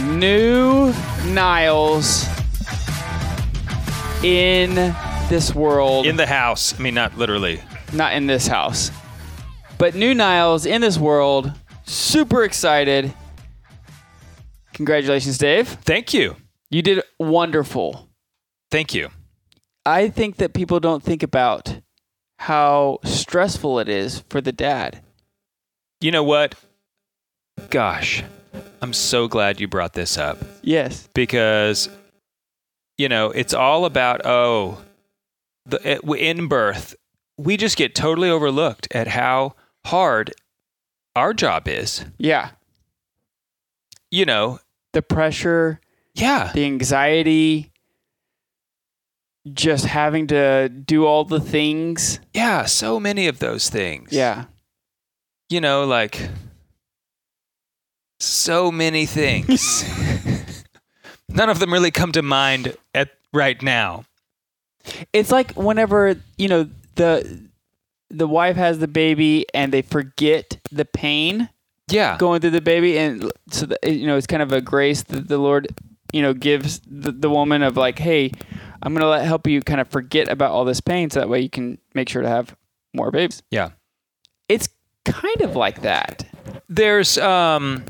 New Niles in this world. In the house. I mean, not literally. Not in this house. But new Niles in this world. Super excited. Congratulations, Dave. Thank you. You did wonderful. Thank you. I think that people don't think about how stressful it is for the dad. You know what? Gosh, I'm so glad you brought this up. Yes. Because, it's all about, in birth, we just get totally overlooked at how hard our job is. Yeah. The pressure. Yeah. The anxiety. Just having to do all the things. Yeah, so many of those things. Yeah. So many things. None of them really come to mind right now. It's like whenever, the wife has the baby and they forget the pain going through the baby. And so, it's kind of a grace that the Lord, gives the woman of like, hey, I'm going to help you kind of forget about all this pain so that way you can make sure to have more babies. Yeah. It's kind of like that. There's some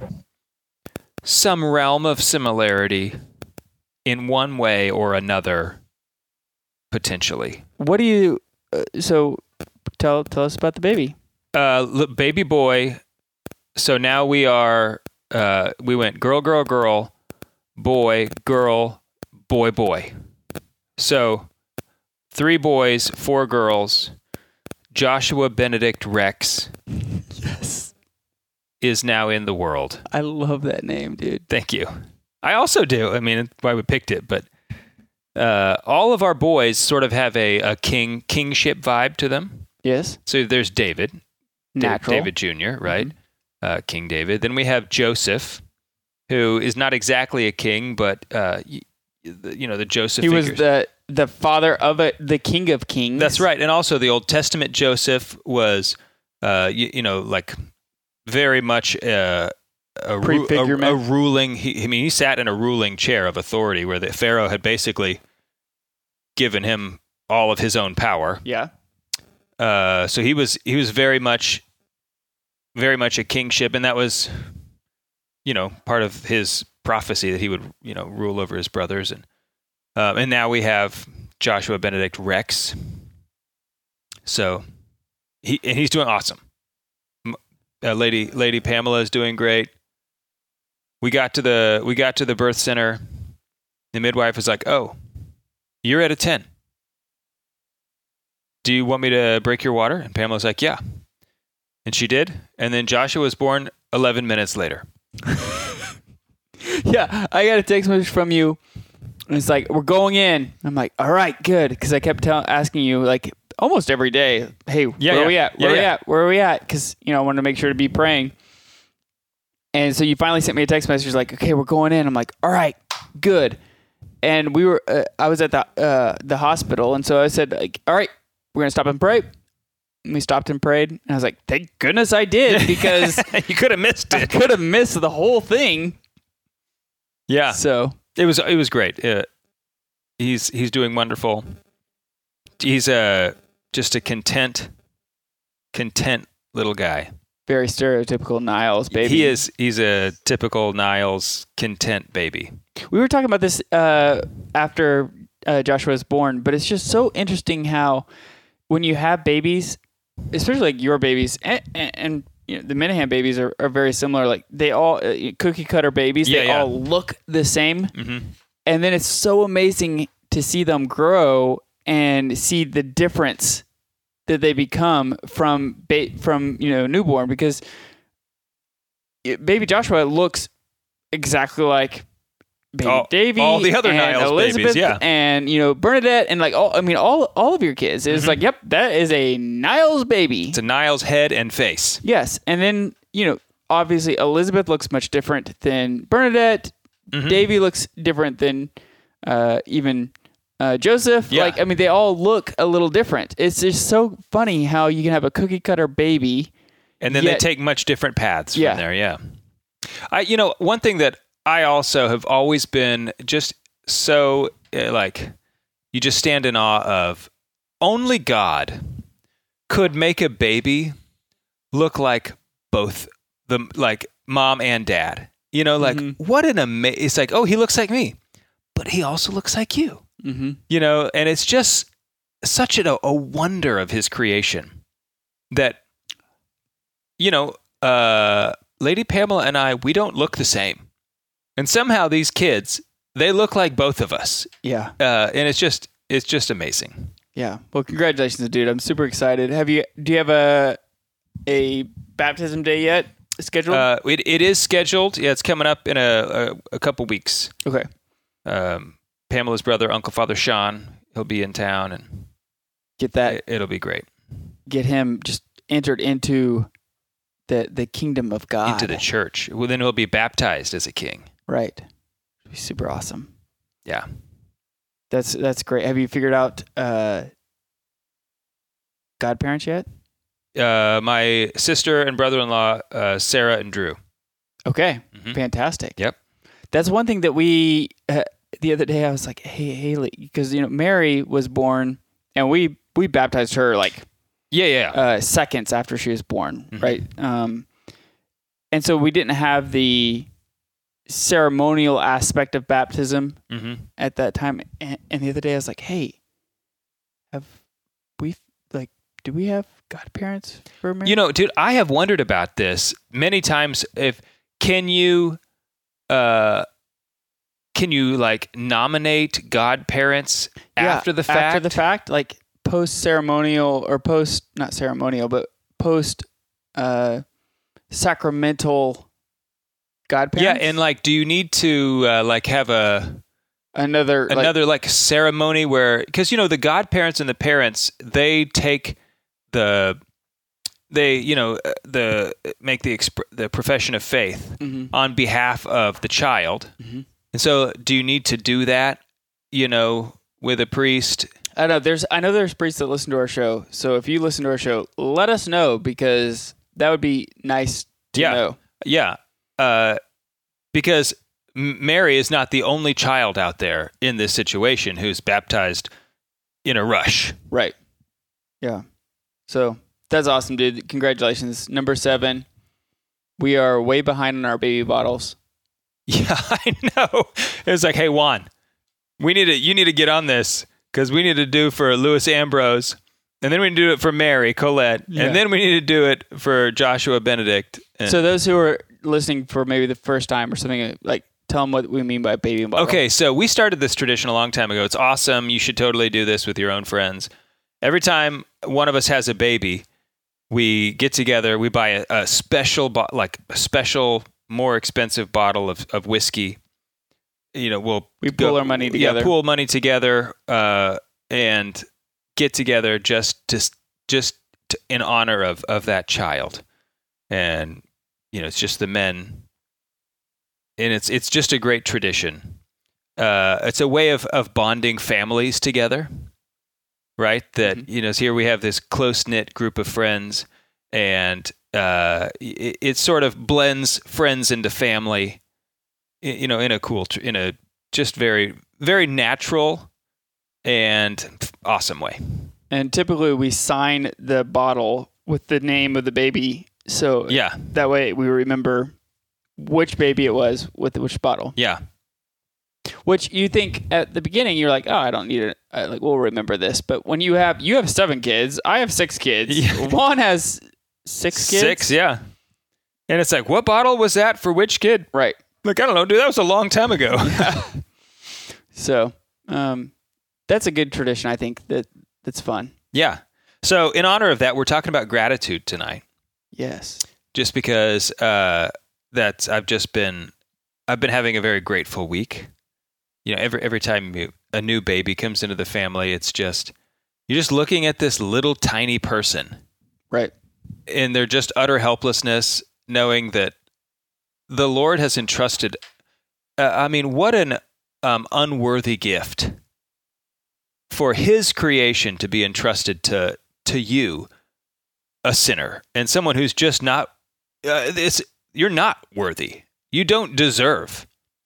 realm of similarity in one way or another, potentially. What do you... so tell us about the baby. Baby boy. So now we are... we went girl, girl, girl, boy, girl, boy, boy. So 3 boys, 4 girls. Joshua Benedict Rex. Yes. Is now in the world. I love that name, dude. Thank you. I also do. I mean, that's why we picked it. But all of our boys sort of have a kingship vibe to them. Yes. So there's David. Natural. David Jr., right? Mm-hmm. King David. Then we have Joseph, who is not exactly a king, but, the Joseph He figures. was the father of the King of Kings. That's right. And also the Old Testament Joseph was, like very much a ruling. He sat in a ruling chair of authority where the Pharaoh had basically given him all of his own power. Yeah. So he was very much a kingship, and that was, part of his prophecy that he would, rule over his brothers. And now we have Joshua Benedict Rex. So he's doing awesome. Lady Pamela is doing great. We got to the birth center. The midwife was like, "Oh, you're at a 10. Do you want me to break your water?" And Pamela's like, "Yeah." And she did. And then Joshua was born 11 minutes later. Yeah, I got a text message from you. And it's like, we're going in. I'm like, all right, good. Because I kept asking you, like, almost every day, hey, where are we at? Where are we at? Because, I wanted to make sure to be praying. And so you finally sent me a text message like, okay, we're going in. I'm like, all right, good. And we were, I was at the hospital. And so I said, like, all right, we're going to stop and pray. And we stopped and prayed. And I was like, thank goodness I did, because you could have missed it. I could have missed the whole thing. Yeah. So it was great. He's doing wonderful. He's just a content little guy. Very stereotypical Niles baby. He's a typical Niles content baby. We were talking about this after Joshua was born, but it's just so interesting how when you have babies, especially like your babies and the Minahan babies are very similar. Like they all cookie cutter babies. Yeah, they all look the same. Mm-hmm. And then it's so amazing to see them grow and see the difference that they become from newborn, because baby Joshua looks exactly like baby Davy, all the other Niles Elizabeth, babies, yeah, and Bernadette, and like all of your kids. It's like, yep, that is a Niles baby. It's a Niles head and face. Yes, and then obviously Elizabeth looks much different than Bernadette. Mm-hmm. Davy looks different than even Joseph. Yeah. They all look a little different. It's just so funny how you can have a cookie cutter baby, and then they take much different paths from there. Yeah. One thing that I also have always been just so like, you just stand in awe of only God could make a baby look like both like mom and dad. You know, like what an amazing, it's like, oh, he looks like me, but he also looks like you, you know, and it's just such a wonder of his creation that, you know, Lady Pamela and I, we don't look the same. And somehow these kids, they look like both of us. Yeah. And it's just amazing. Yeah. Well, congratulations, dude. I'm super excited. Do you have a baptism day yet scheduled? It is scheduled. Yeah, it's coming up in a couple weeks. Okay. Pamela's brother, Uncle Father Sean, he'll be in town, and get that. It'll be great. Get him just entered into the kingdom of God, into the church. Well, then he'll be baptized as a king. Right. It'll be super awesome. Yeah. That's great. Have you figured out godparents yet? My sister and brother-in-law, Sarah and Drew. Okay. Fantastic. Yep. That's one thing that we the other day I was like, hey Haley, because Mary was born and we baptized her like seconds after she was born, right? And so we didn't have the ceremonial aspect of baptism at that time. And the other day I was like, hey, do we have godparents for Mary? Dude, I have wondered about this many times. Can you like nominate godparents after the fact? After the fact, like post-ceremonial or not ceremonial, but post sacramental godparents? Yeah, and like, do you need to like have another like ceremony where, because the godparents and the parents, they take make the profession of faith on behalf of the child. And so do you need to do that, with a priest? I know there's priests that listen to our show. So if you listen to our show, let us know, because that would be nice to know. Yeah. Because Mary is not the only child out there in this situation who's baptized in a rush. Right. Yeah. So that's awesome, dude. Congratulations. Number 7. We are way behind on our baby bottles. Yeah, I know. It's like, hey, Juan, you need to get on this, because we need to do for Louis Ambrose, and then we need to do it for Mary Colette, and then we need to do it for Joshua Benedict. So those who are listening for maybe the first time or something, like, tell them what we mean by baby bottle. Okay, so we started this tradition a long time ago. It's awesome. You should totally do this with your own friends. Every time one of us has a baby, we get together, we buy a special, more expensive bottle of whiskey. We pool our money together. Yeah, pool money together, and get together just in honor of that child. And it's just the men, and it's just a great tradition. It's a way of bonding families together, right? That here we have this close-knit group of friends, and it sort of blends friends into family, in a just very, very natural and awesome way. And typically we sign the bottle with the name of the baby, so that way we remember which baby it was with which bottle. Yeah. Which you think at the beginning, you're like, oh, I don't need it. We'll remember this. But when you have 7 kids, I have 6 kids. Yeah. Juan has 6 kids. 6, yeah. And it's like, what bottle was that for which kid? Right. Like, I don't know, dude. That was a long time ago. Yeah. So, that's a good tradition. I think that's fun. Yeah. So, in honor of that, we're talking about gratitude tonight. Yes. Just because I've been having a very grateful week. Every time a new baby comes into the family, it's just, you're just looking at this little tiny person. Right. And they're just utter helplessness, knowing that the Lord has entrusted. What an unworthy gift for His creation to be entrusted to you, a sinner, and someone who's just not. You're not worthy. You don't deserve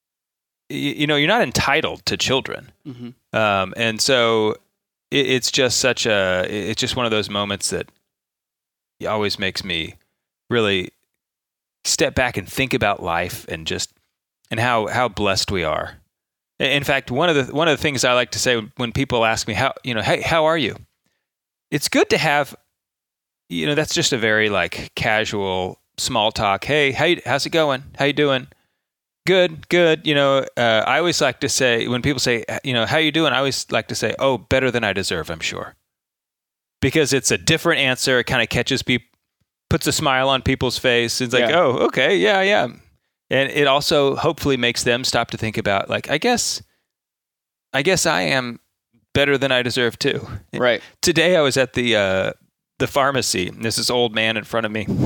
you're not entitled to children. Mm-hmm. And so it's just it's just one of those moments that always makes me really step back and think about life and how blessed we are. In fact, one of the things I like to say when people ask me hey, how are you? It's good to have, that's just a very like casual small talk. Hey, how's it going? How you doing? Good. I always like to say, when people say, how you doing? I always like to say, oh, better than I deserve, I'm sure. Because it's a different answer. It kind of catches people, puts a smile on people's face. It's like, oh, okay, yeah. And it also hopefully makes them stop to think about, like, I guess I am better than I deserve too. Right. Today I was at the pharmacy, and there's this old man in front of me.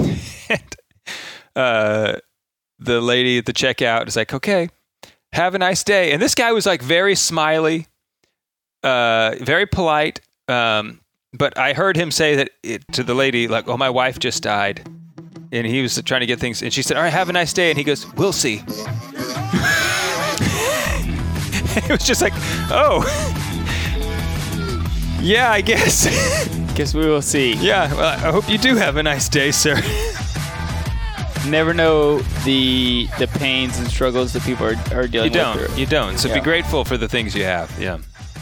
And, the lady at the checkout is like, okay, have a nice day. And this guy was like very smiley, very polite. But I heard him say that to the lady, like, oh, my wife just died. And he was trying to get things. And she said, all right, have a nice day. And he goes, we'll see. It was just like, oh, yeah, I guess. Guess we will see. Yeah, well, I hope you do have a nice day, sir. Never know the pains and struggles that people are dealing with. You don't. So be grateful for the things you have. Yeah.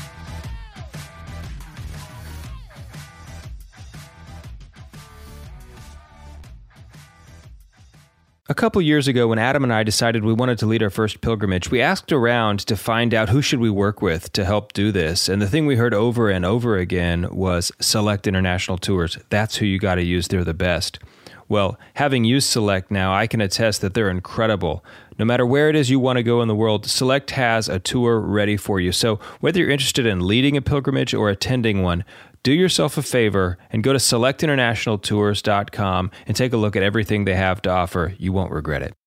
A couple years ago, when Adam and I decided we wanted to lead our first pilgrimage, we asked around to find out who should we work with to help do this. And the thing we heard over and over again was Select International Tours. That's who you got to use. They're the best. Well, having used Select now, I can attest that they're incredible. No matter where it is you want to go in the world, Select has a tour ready for you. So whether you're interested in leading a pilgrimage or attending one, do yourself a favor and go to selectinternationaltours.com and take a look at everything they have to offer. You won't regret it.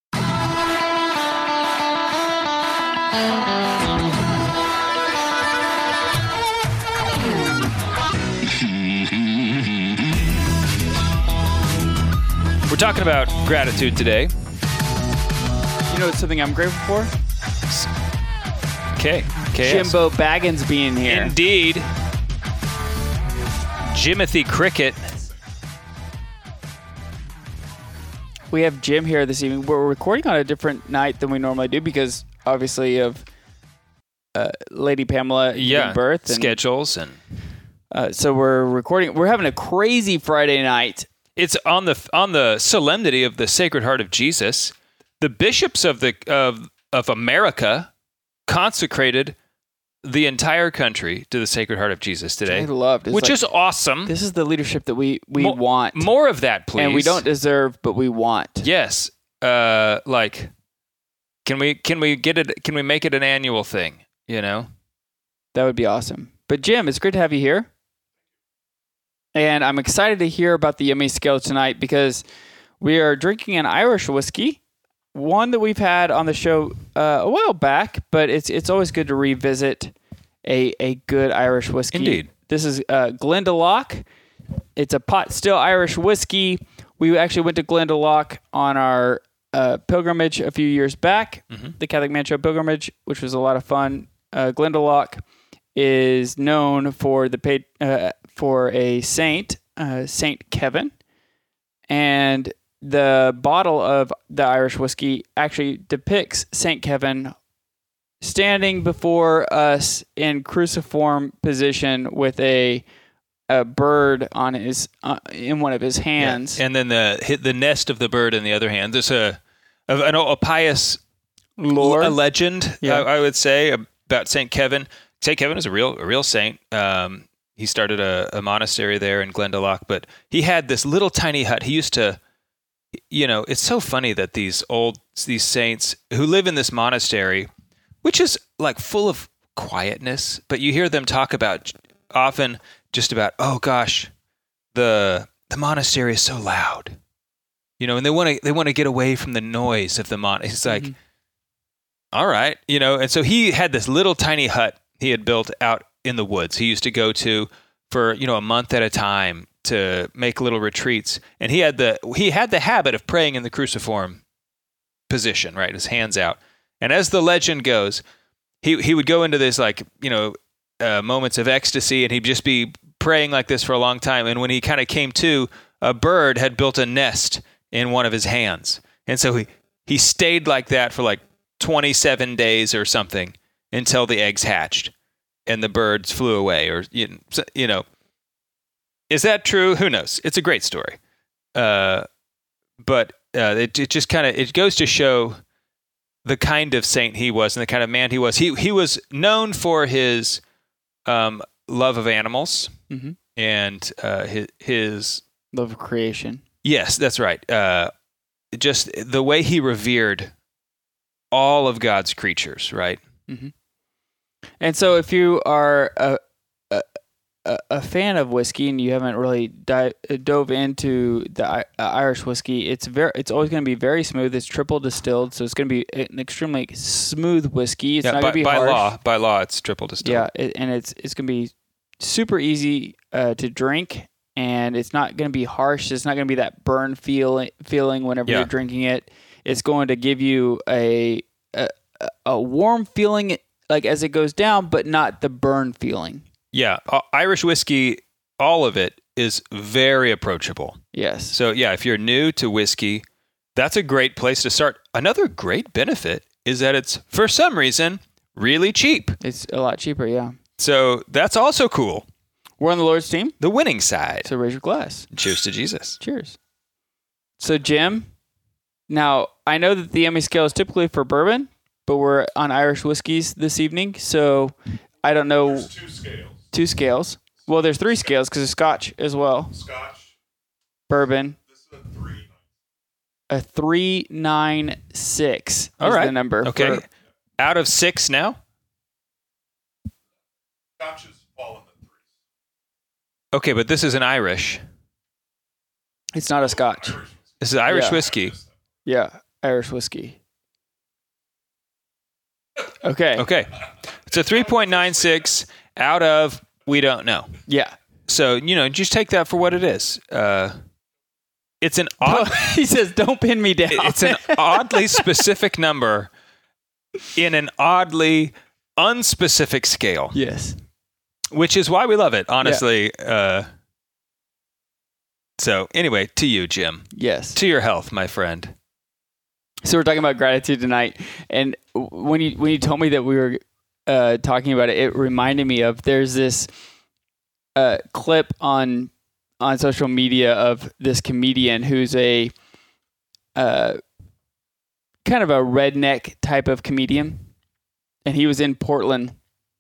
We're talking about gratitude today. You know what's something I'm grateful for? Okay. Jimbo Baggins being here. Indeed. Jimothy Cricket. We have Jim here this evening. We're recording on a different night than we normally do because, obviously, of Lady Pamela giving birth. And, schedules. And so we're recording. We're having a crazy Friday night. It's on the solemnity of the Sacred Heart of Jesus. The bishops of America consecrated the entire country to the Sacred Heart of Jesus today. I loved it. Which is awesome. This is the leadership that we want. More of that, please. And we don't deserve, but we want. Yes. Can we get it? Can we make it an annual thing? That would be awesome. But Jim, it's great to have you here. And I'm excited to hear about the Yummy Scale tonight because we are drinking an Irish whiskey, one that we've had on the show a while back, but it's always good to revisit a good Irish whiskey. Indeed. This is Glendalough. It's a pot still Irish whiskey. We actually went to Glendalough on our pilgrimage a few years back, the Catholic Man Show pilgrimage, which was a lot of fun. Glendalough is known for for a saint, Saint Kevin, and the bottle of the Irish whiskey actually depicts Saint Kevin standing before us in cruciform position with a bird on his in one of his hands, and then the nest of the bird in the other hand. There's a pious lore, a legend, I would say, about Saint Kevin. Saint Kevin is a real saint. He started a monastery there in Glendalough, but he had this little tiny hut. He used to, it's so funny that these saints who live in this monastery, which is like full of quietness, but you hear them talk about often just about, oh gosh, the monastery is so loud, and they want to get away from the noise of the monastery. It's like, all right, and so he had this little tiny hut he had built out in the woods. He used to go to for, a month at a time to make little retreats. And he had the habit of praying in the cruciform position, right? His hands out. And as the legend goes, he would go into this moments of ecstasy, and he'd just be praying like this for a long time. And when he kind of came to, a bird had built a nest in one of his hands. And so he stayed like that for 27 days or something until the eggs hatched and the birds flew away. Or, is that true? Who knows? It's a great story. But it just it goes to show the kind of saint he was and the kind of man he was. He was known for his love of animals and his love of creation. Yes, that's right. Just the way he revered all of God's creatures, right? Mm-hmm. And so if you are a fan of whiskey and you haven't really dove into the Irish whiskey, it's always going to be very smooth. It's triple distilled, so it's going to be an extremely smooth whiskey. It's not going to be harsh. By law, it's triple distilled. Yeah, and it's going to be super easy to drink, and it's not going to be harsh. It's not going to be that burn feeling whenever you're drinking it. It's going to give you a warm feeling as it goes down, but not the burn feeling. Yeah, Irish whiskey, all of it is very approachable. Yes. So yeah, if you're new to whiskey, that's a great place to start. Another great benefit is that it's, for some reason, really cheap. It's a lot cheaper, yeah. So that's also cool. We're on the Lord's team. The winning side. So raise your glass. Cheers to Jesus. Cheers. So Jim, now I know that the Emmy scale is typically for bourbon, but we're on Irish whiskeys this evening, so I don't know. There's 2 scales. 2 scales. Well, there's 3 scales because there's Scotch as well. Scotch. Bourbon. This is a 3. A 396 is the number. Okay. Out of 6 now? Scotch has fallen to 3. Okay, but this is an Irish. It's not a Scotch. This is Irish whiskey. Yeah, Irish whiskey. Okay. It's a 3.96 out of we don't know. Yeah. So, just take that for what it is. It's an odd... He says, don't pin me down. It's an oddly specific number in an oddly unspecific scale. Yes. Which is why we love it, honestly. Yeah. So, anyway, to you, Jim. Yes. To your health, my friend. So we're talking about gratitude tonight, and when you told me that we were talking about it, it reminded me of there's this clip on social media of this comedian who's a kind of a redneck type of comedian, and he was in Portland,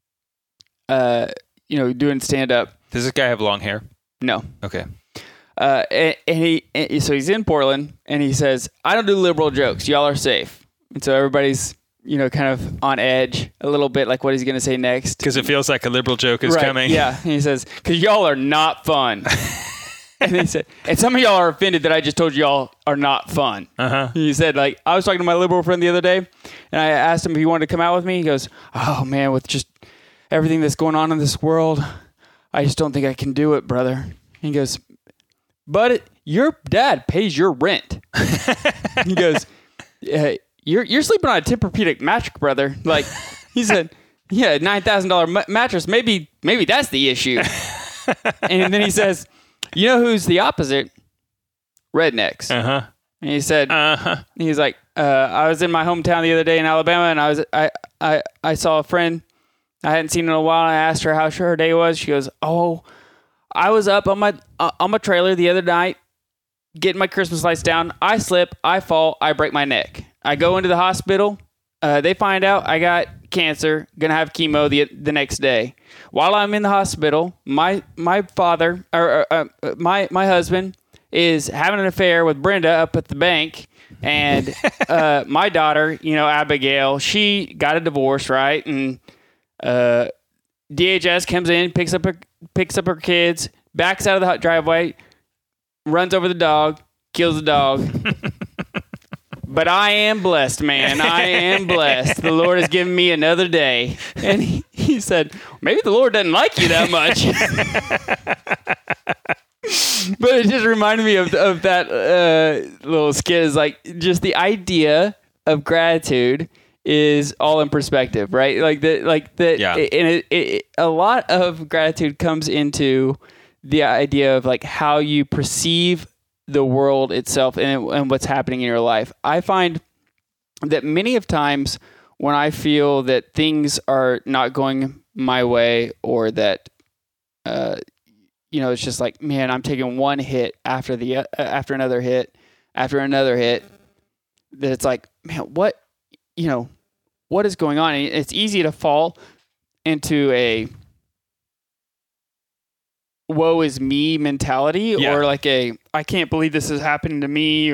doing stand up. Does this guy have long hair? No. Okay. So he's in Portland, and he says, "I don't do liberal jokes. Y'all are safe." And so everybody's, kind of on edge a little bit, like what he's going to say next. Because it feels like a liberal joke is coming. Yeah. And he says, "Because y'all are not fun." And he said, "And some of y'all are offended that I just told y'all are not fun." Uh-huh. He said, I was talking to my liberal friend the other day, and I asked him if he wanted to come out with me. He goes, "Oh, man, with just everything that's going on in this world, I just don't think I can do it, brother." He goes, "But your dad pays your rent." He goes, "You're sleeping on a Tempur-Pedic mattress, brother." He said, "Yeah, $9,000 mattress. Maybe that's the issue." And then he says, "You know who's the opposite? Rednecks." Uh-huh. And he said, he's like, "I was in my hometown the other day in Alabama, and I saw a friend I hadn't seen in a while. And I asked her how her day was. She goes, "Oh, I was up on my trailer the other night, getting my Christmas lights down. I slip, I fall, I break my neck. I go into the hospital. They find out I got cancer, gonna have chemo the next day. While I'm in the hospital, my father or my husband is having an affair with Brenda up at the bank, and my daughter, Abigail, she got a divorce, right? And DHS comes in, picks up her kids, backs out of the driveway, runs over the dog, kills the dog." "But I am blessed, man. I am blessed. The Lord has given me another day." And he said, "Maybe the Lord doesn't like you that much." But it just reminded me of that little skit. Is just the idea of gratitude is all in perspective, right? Yeah. And a lot of gratitude comes into the idea of like how you perceive the world itself and what's happening in your life. I find that many of times when I feel that things are not going my way, or that, it's just like, man, I'm taking one hit after another hit, that it's like, man, what is going on? And it's easy to fall into a woe is me mentality, or like I can't believe this is happening to me,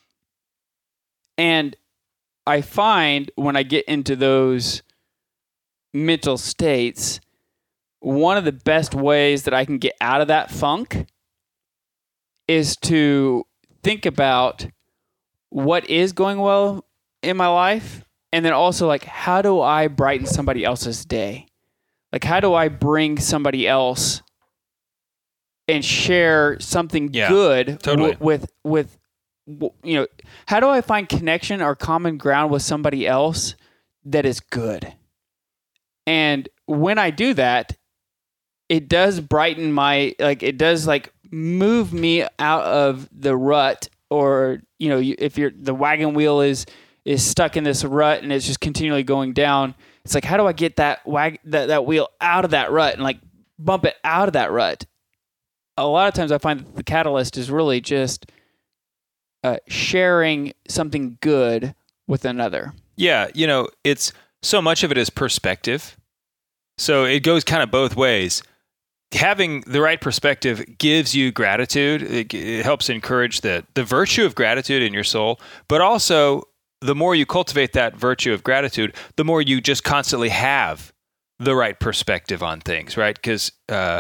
and I find when I get into those mental states, one of the best ways that I can get out of that funk is to think about what is going well in my life, and then also like, how do I brighten somebody else's day? Like, how do I bring somebody else and share something good with how do I find connection or common ground with somebody else that is good? And when I do that, it does brighten it does like move me out of the rut, or, if the wagon wheel is stuck in this rut and it's just continually going down, it's like, how do I get that wheel out of that rut and like bump it out of that rut? A lot of times I find that the catalyst is really just sharing something good with another. Yeah, it's so much of it is perspective. So it goes kind of both ways. Having the right perspective gives you gratitude. It helps encourage the virtue of gratitude in your soul, but also the more you cultivate that virtue of gratitude, the more you just constantly have the right perspective on things, right? Because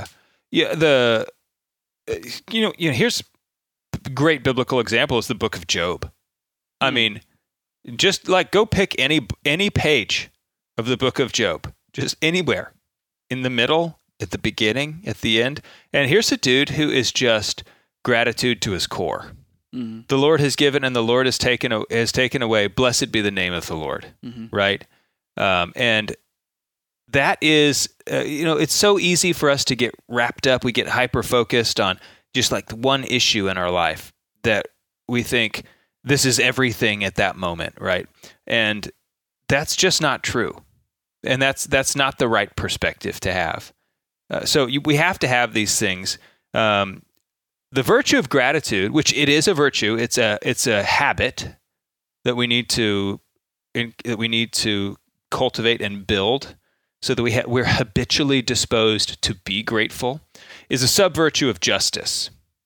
here's a great biblical example is the book of Job. I mean, just like go pick any page of the book of Job, just anywhere, in the middle, at the beginning, at the end. And here's a dude who is just gratitude to his core. Mm-hmm. The Lord has given and the Lord has taken away. Blessed be the name of the Lord. Mm-hmm. Right. And that is, it's so easy for us to get wrapped up. We get hyper focused on just like one issue in our life that we think this is everything at that moment. Right. And that's just not true. And that's not the right perspective to have. So we have to have these things. The virtue of gratitude, which it is a virtue, it's a habit that we need to cultivate and build, so that we're habitually disposed to be grateful, is a sub-virtue of justice.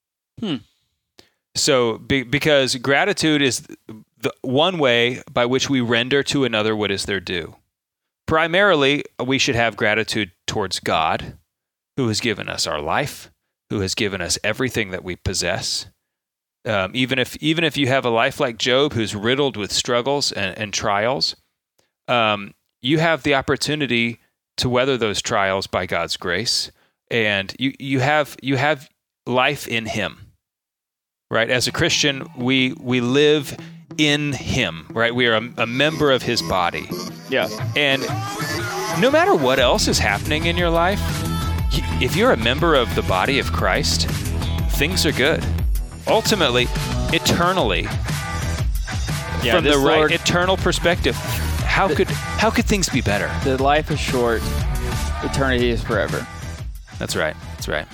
So because gratitude is the one way by which we render to another what is their due. Primarily, we should have gratitude towards God, who has given us our life, who has given us everything that we possess. Even if you have a life like Job, who's riddled with struggles and trials, you have the opportunity to weather those trials by God's grace, and you have life in Him, right? As a Christian, we live in Him, right? We are a member of His body. Yeah. And no matter what else is happening in your life, if you're a member of the body of Christ, things are good. Ultimately, eternally, from the right eternal perspective, how could things be better? The life is short, eternity is forever. That's right. That's right.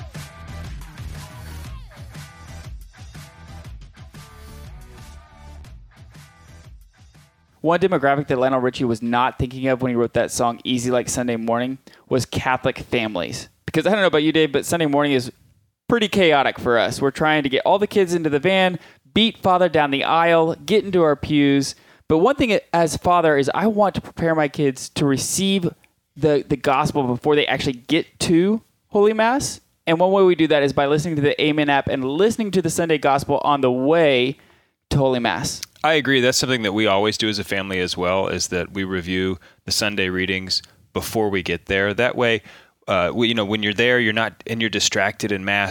One demographic that Lionel Richie was not thinking of when he wrote that song Easy Like Sunday Morning was Catholic families. Because I don't know about you, Dave, but Sunday morning is pretty chaotic for us. We're trying to get all the kids into the van, beat Father down the aisle, get into our pews. But one thing as father is I want to prepare my kids to receive the gospel before they actually get to Holy Mass. And one way we do that is by listening to the Amen app and listening to the Sunday gospel on the way to Holy Mass. I agree. That's something that we always do as a family as well, is that we review the Sunday readings before we get there. That way, when you're there, you're not, and you're distracted in Mass,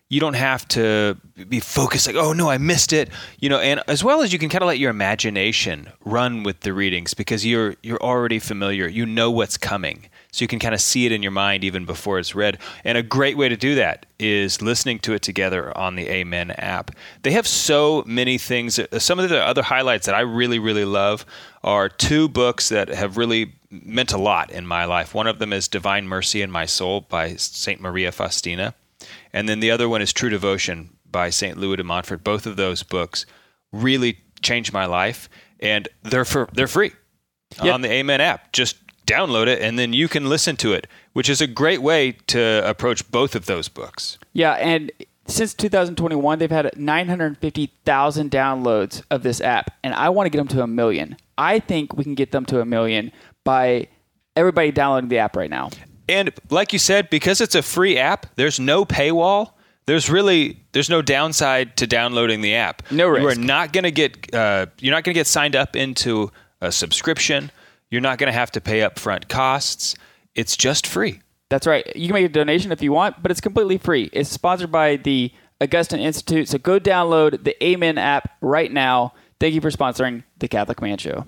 you don't have to be focused like, oh no, I missed it, and as well as you can kind of let your imagination run with the readings because you're already familiar, what's coming. So you can kind of see it in your mind even before it's read. And a great way to do that is listening to it together on the Amen app. They have so many things. Some of the other highlights that I really, really love are 2 books that have really meant a lot in my life. One of them is Divine Mercy in My Soul by St. Maria Faustina. And then the other one is True Devotion by St. Louis de Montfort. Both of those books really changed my life, and they're free on the Amen app. Just download it, and then you can listen to it, which is a great way to approach both of those books. Yeah, and since 2021, they've had 950,000 downloads of this app, and I want to get them to 1 million. I think we can get them to 1 million by everybody downloading the app right now. And like you said, because it's a free app, there's no paywall. There's no downside to downloading the app. No risk. You are not going to get signed up into a subscription. You're not going to have to pay upfront costs. It's just free. That's right. You can make a donation if you want, but it's completely free. It's sponsored by the Augustine Institute. So go download the Amen app right now. Thank you for sponsoring the Catholic Man Show.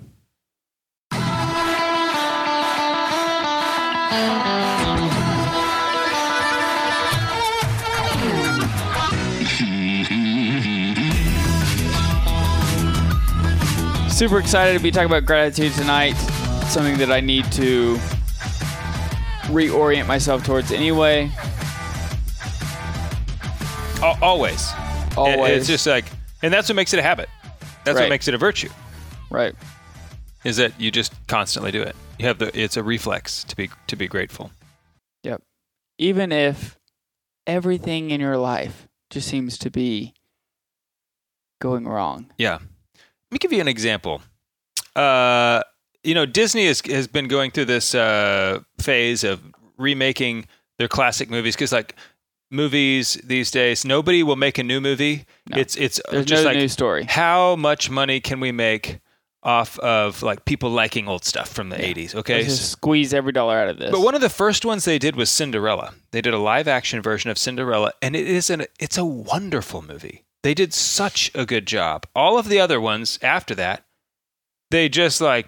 Super excited to be talking about gratitude tonight. Something that I need to reorient myself towards anyway. Always. It's just like, and that's what makes it a habit. That's what makes it a virtue. Right. Is that you just constantly do it. It's a reflex to be grateful. Yep. Even if everything in your life just seems to be going wrong. Yeah. Let me give you an example. Disney has been going through this phase of remaking their classic movies because, like, movies these days, nobody will make a new movie. No. There's just no new story. How much money can we make off of like people liking old stuff from the 80s? Okay, Let's just squeeze every dollar out of this. But one of the first ones they did was Cinderella. They did a live action version of Cinderella, and it's a wonderful movie. They did such a good job. All of the other ones after that, they just like,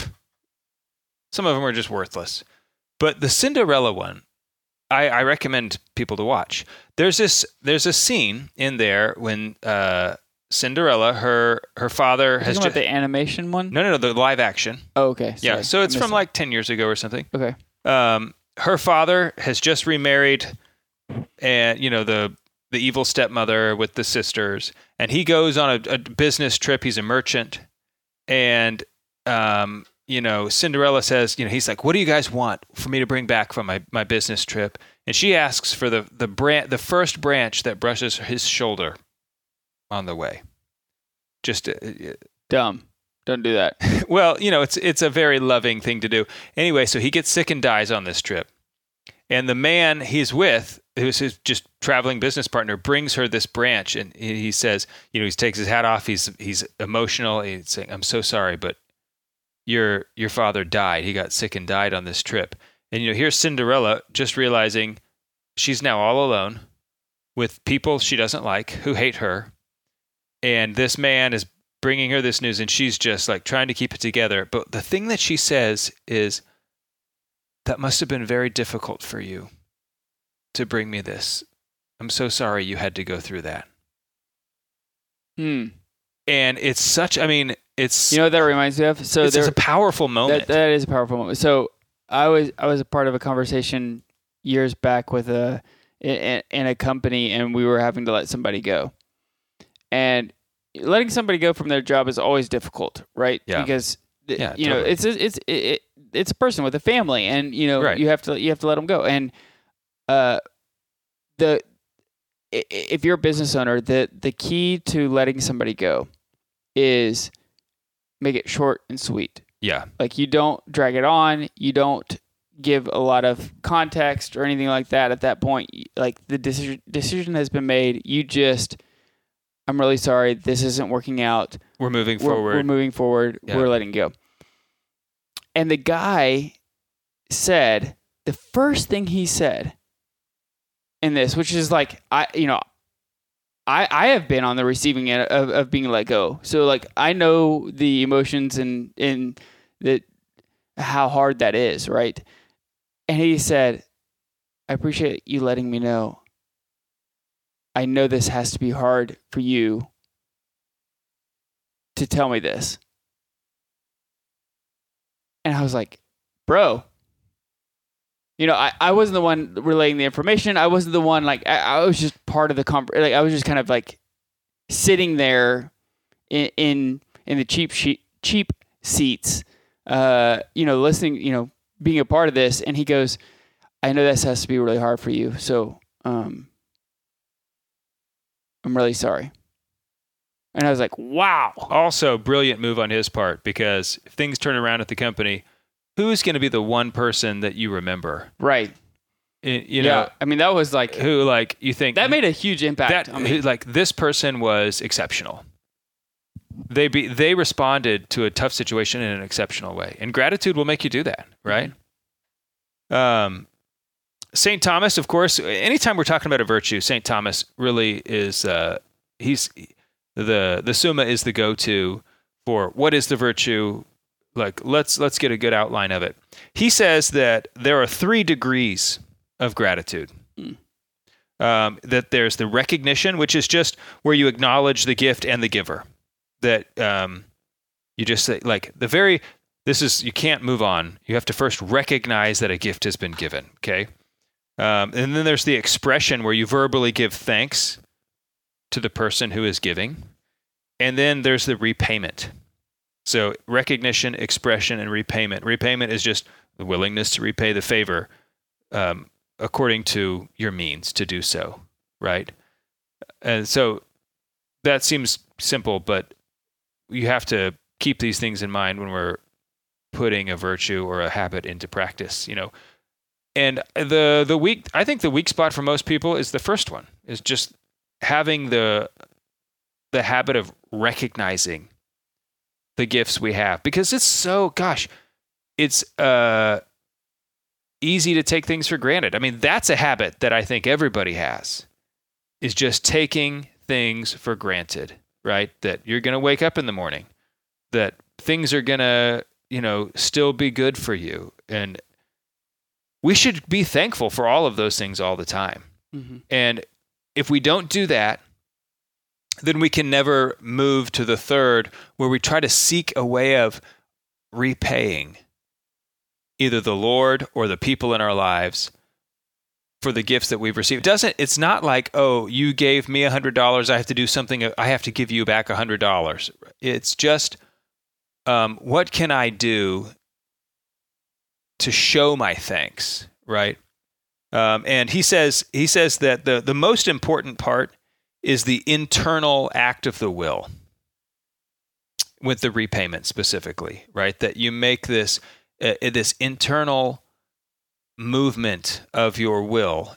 some of them are just worthless. But the Cinderella one, I recommend people to watch. There's a scene in there when Cinderella, her father has just the animation one. No, the live action. Oh, okay. Sorry. Yeah, so it's from like 10 years ago or something. Okay. Her father has just remarried, and the evil stepmother with the sisters, and he goes on a business trip. He's a merchant, and Cinderella says, he's like, what do you guys want for me to bring back from my business trip? And she asks for the first branch that brushes his shoulder on the way. Just dumb. Don't do that. Well, it's a very loving thing to do. Anyway, so he gets sick and dies on this trip. And the man he's with, who's his just traveling business partner, brings her this branch, and he says, he takes his hat off. He's emotional. He's saying, "I'm so sorry, but your father died. He got sick and died on this trip." And here's Cinderella just realizing she's now all alone with people she doesn't like who hate her, and this man is bringing her this news, and she's just like trying to keep it together. But the thing that she says is, "That must have been very difficult for you to bring me this. I'm so sorry you had to go through that." And it's such, it's... You know what that reminds me of? So it's a powerful moment. That is a powerful moment. So I was a part of a conversation years back with in a company, and we were having to let somebody go. And letting somebody go from their job is always difficult, right? Yeah. Because totally. it's a person with a family, and right. you have to let them go. And if you're a business owner, the key to letting somebody go is make it short and sweet. Yeah. Like, you don't drag it on. You don't give a lot of context or anything like that at that point. Like, the decision has been made. You just, I'm really sorry. This isn't working out. We're moving forward. We're moving forward. Yeah. We're letting go. And the guy said, the first thing he said in this, which is like, I have been on the receiving end of being let go. So like I know the emotions and that how hard that is, right? And he said, I appreciate you letting me know. I know this has to be hard for you to tell me this. And I was like, bro, I wasn't the one relaying the information. I wasn't the one, like, I was just part of the like, I was just kind of like sitting there in the cheap seats, listening, being a part of this. And he goes, I know this has to be really hard for you. So, I'm really sorry. And I was like, wow. Also, brilliant move on his part, because if things turn around at the company, who's going to be the one person that you remember? Right. You know, I mean, that was like, who, like, you think that made a huge impact. This person was exceptional. They responded to a tough situation in an exceptional way, and gratitude will make you do that, right? St. Thomas, of course. Anytime we're talking about a virtue, St. Thomas really is. He's the Summa is the go-to for what is the virtue. Like, let's get a good outline of it. He says that there are 3 degrees of gratitude. That there's the recognition, which is just where you acknowledge the gift and the giver. That you just say, like, you can't move on. You have to first recognize that a gift has been given, okay? And then there's the expression where you verbally give thanks to the person who is giving. And then there's the repayment. So recognition, expression, and repayment. Repayment is just the willingness to repay the favor according to your means to do so, right? And so that seems simple, but you have to keep these things in mind when we're putting a virtue or a habit into practice, And I think the weak spot for most people is the first one, is just having the habit of recognizing the gifts we have, because it's easy to take things for granted. I mean, that's a habit that I think everybody has, is just taking things for granted, right? That you're going to wake up in the morning, that things are going to, still be good for you. And we should be thankful for all of those things all the time. Mm-hmm. And if we don't do that, then we can never move to the third, where we try to seek a way of repaying either the Lord or the people in our lives for the gifts that we've received. It's not like, oh, you gave me $100, I have to do something, I have to give you back $100. It's just, what can I do to show my thanks, right? And he says that the most important part is the internal act of the will, with the repayment specifically, right? That you make this internal movement of your will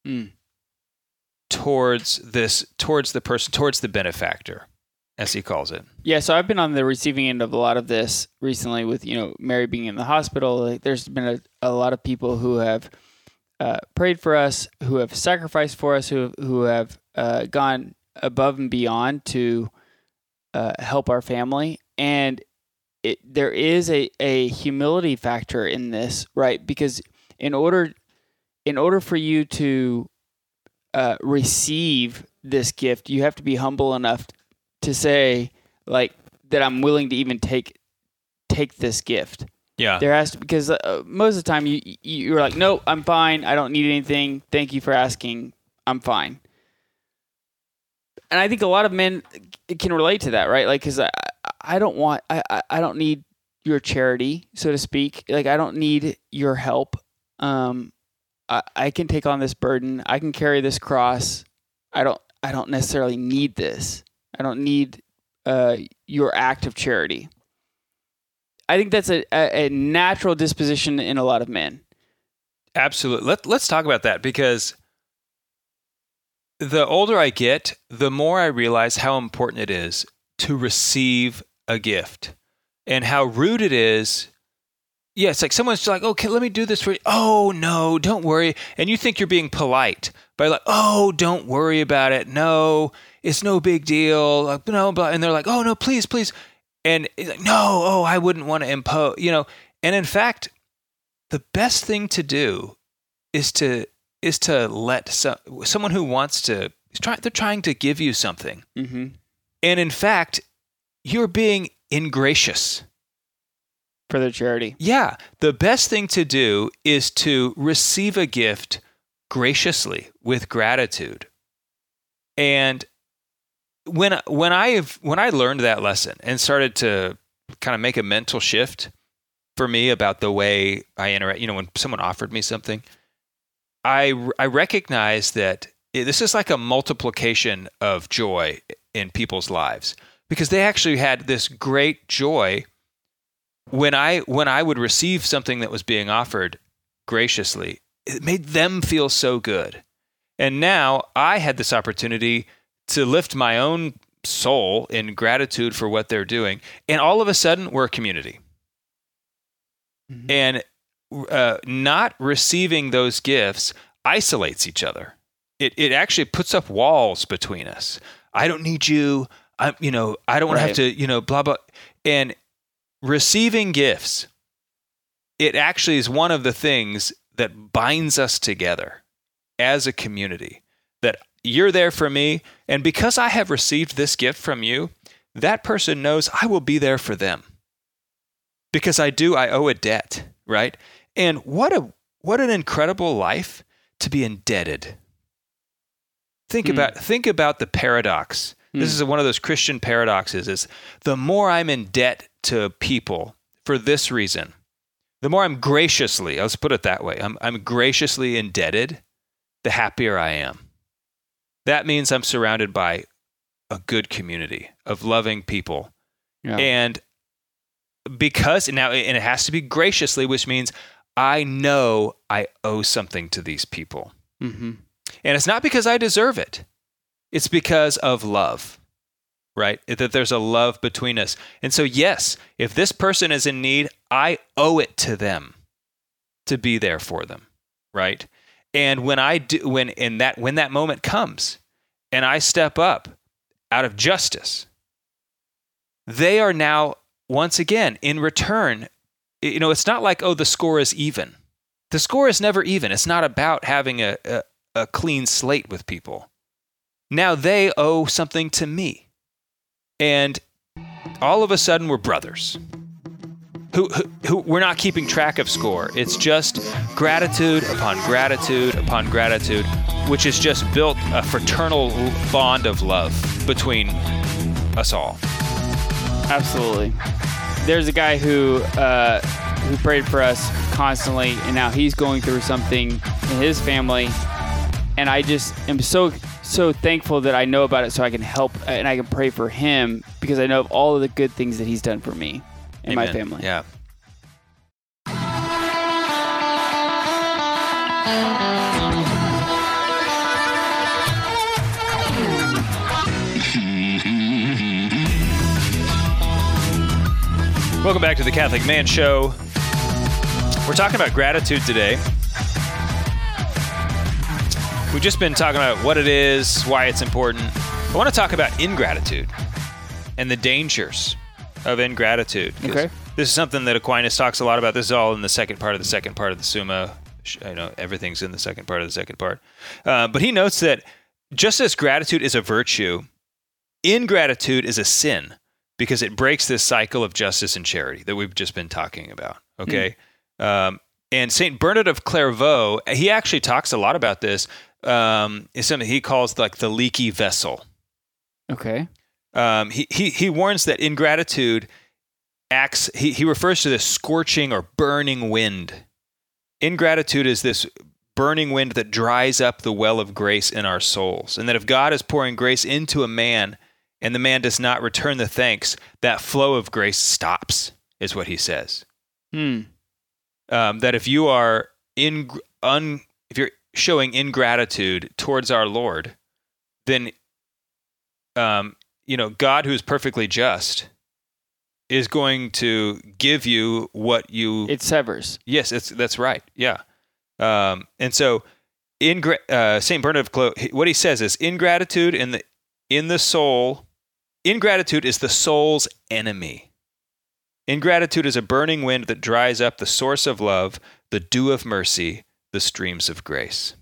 towards the person, towards the benefactor, as he calls it. Yeah, so I've been on the receiving end of a lot of this recently with, Mary being in the hospital. Like, there's been a lot of people who have prayed for us, who have sacrificed for us, who have gone above and beyond to help our family. And there is a humility factor in this, right? Because in order for you to receive this gift, you have to be humble enough to say, like, that I'm willing to even take this gift. Yeah. There has to, because most of the time you're like, no, I'm fine. I don't need anything. Thank you for asking. I'm fine. And I think a lot of men can relate to that, right? Like, because I don't need your charity, so to speak. Like, I don't need your help. I can take on this burden. I can carry this cross. I don't necessarily need this. I don't need your act of charity. I think that's a natural disposition in a lot of men. Absolutely. Let's talk about that, because the older I get, the more I realize how important it is to receive a gift, and how rude it is. Yeah, it's like someone's like, okay, let me do this for you. Oh, no, don't worry. And you think you're being polite, by like, oh, don't worry about it. No, it's no big deal. Like, no, and they're like, oh no, please. And it's like, no, I wouldn't want to impose, and in fact, the best thing to do is to let someone who wants to, they're trying to give you something. Mm-hmm. And in fact, you're being ingracious. For the charity. Yeah. The best thing to do is to receive a gift graciously with gratitude. And when I learned that lesson and started to kind of make a mental shift for me about the way I interact, when someone offered me something, I recognized that this is like a multiplication of joy in people's lives, because they actually had this great joy when I would receive something that was being offered graciously. It made them feel so good. And now I had this opportunity to lift my own soul in gratitude for what they're doing. And all of a sudden, we're a community. Mm-hmm. And not receiving those gifts isolates each other. It actually puts up walls between us. I don't need you. I don't want to have to, blah, blah. And receiving gifts, it actually is one of the things that binds us together as a community, that you're there for me. And because I have received this gift from you, that person knows I will be there for them. Because I owe a debt, right? And what an incredible life to be indebted. Think about the paradox. This is one of those Christian paradoxes, is the more I'm in debt to people for this reason, the more I'm graciously, let's put it that way, I'm graciously indebted, the happier I am. That means I'm surrounded by a good community of loving people. Yeah. And because now, and it has to be graciously, which means I know I owe something to these people. Mm-hmm. And it's not because I deserve it. It's because of love, right? That there's a love between us. And so, yes, if this person is in need, I owe it to them to be there for them, right? And when that moment comes and I step up out of justice, they are now, once again, in return, it's not like, the score is even. The score is never even. It's not about having a clean slate with people. Now they owe something to me. And all of a sudden we're brothers who we're not keeping track of score. It's just gratitude upon gratitude upon gratitude, which has just built a fraternal bond of love between us all. Absolutely. There's a guy who prayed for us constantly, and now he's going through something in his family. And I just am so thankful that I know about it, so I can help and I can pray for him, because I know of all of the good things that he's done for me and Amen. My family. Yeah. Welcome back to the Catholic Man Show. We're talking about gratitude today. We've just been talking about what it is, why it's important. I want to talk about ingratitude and the dangers of ingratitude. Okay. This is something that Aquinas talks a lot about. This is all in the second part of the Summa. I know everything's in the second part of the second part. But he notes that just as gratitude is a virtue, ingratitude is a sin, because it breaks this cycle of justice and charity that we've just been talking about. Okay. And St. Bernard of Clairvaux, he actually talks a lot about this. It's something he calls like the leaky vessel. Okay. He warns that ingratitude acts, he refers to this scorching or burning wind. Ingratitude is this burning wind that dries up the well of grace in our souls. And that if God is pouring grace into a man and the man does not return the thanks, that flow of grace stops, is what he says. That if you are if you're showing ingratitude towards our Lord, then God, who is perfectly just, is going to give you what you. It severs. Yes, that's right. Yeah, and so St. Bernard of Clairvaux, what he says is ingratitude in the soul. Ingratitude is the soul's enemy. Ingratitude is a burning wind that dries up the source of love, the dew of mercy, the streams of grace.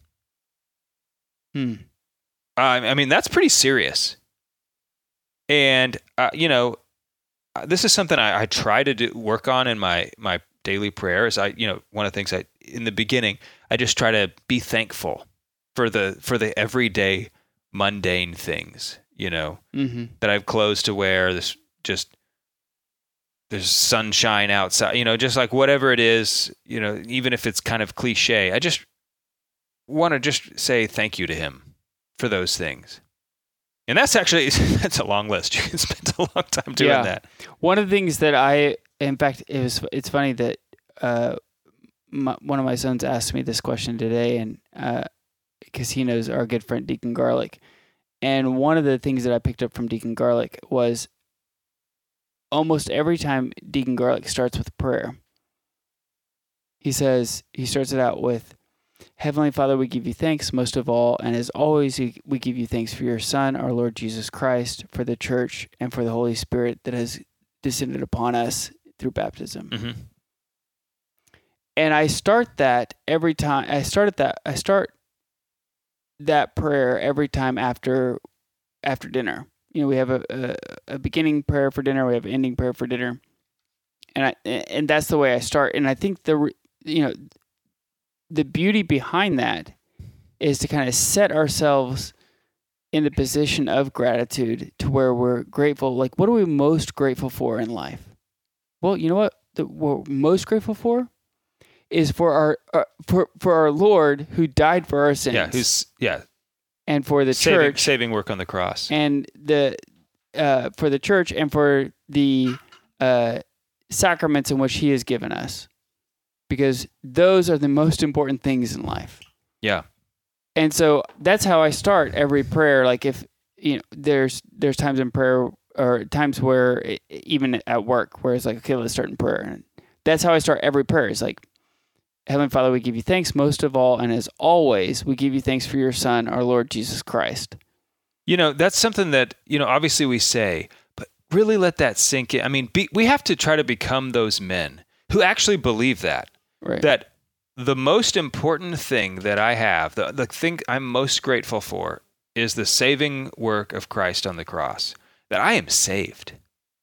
I mean, that's pretty serious. And, this is something I try to work on in my daily prayers. One of the things in the beginning, I just try to be thankful for the everyday mundane things, that I've clothes to wear, there's sunshine outside, just like whatever it is, even if it's kind of cliche, I just want to just say thank you to him for those things. And that's a long list. You can spend a long time doing that. One of the things that in fact, it's funny that one of my sons asked me this question today, and because he knows our good friend Deacon Garlic. And one of the things that I picked up from Deacon Garlic was almost every time Deacon Garlic starts with prayer, he starts it out with, Heavenly Father, we give you thanks most of all, and as always, we give you thanks for your Son, our Lord Jesus Christ, for the church, and for the Holy Spirit that has descended upon us through baptism. Mm-hmm. And I start that every time. I start that prayer every time after dinner. We have a beginning prayer for dinner. We have an ending prayer for dinner, and that's the way I start. And I think the beauty behind that is to kind of set ourselves in the position of gratitude to where we're grateful. Like, what are we most grateful for in life? Well, you know what? What we're most grateful for is for our Lord who died for our sins. And for the church, saving work on the cross, and for the church, and for the sacraments in which He has given us, because those are the most important things in life. Yeah. And so that's how I start every prayer. Like, if there's times in prayer, or times where even at work, where it's like, okay, let's start in prayer, and that's how I start every prayer. It's like, Heavenly Father, we give you thanks most of all, and as always, we give you thanks for your Son, our Lord Jesus Christ. That's something that, obviously we say, but really let that sink in. I mean, we have to try to become those men who actually believe that. Right. That the most important thing that I have, the thing I'm most grateful for, is the saving work of Christ on the cross, that I am saved.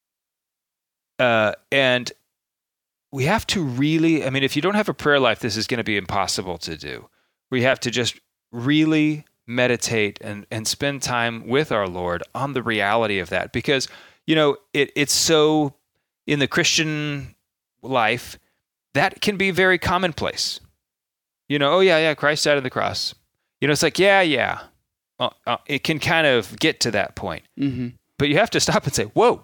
And we have to really, if you don't have a prayer life, this is going to be impossible to do. We have to just really meditate and spend time with our Lord on the reality of that. Because, it's so, in the Christian life, that can be very commonplace. Christ died on the cross. It's like, it can kind of get to that point. Mm-hmm. But you have to stop and say, whoa.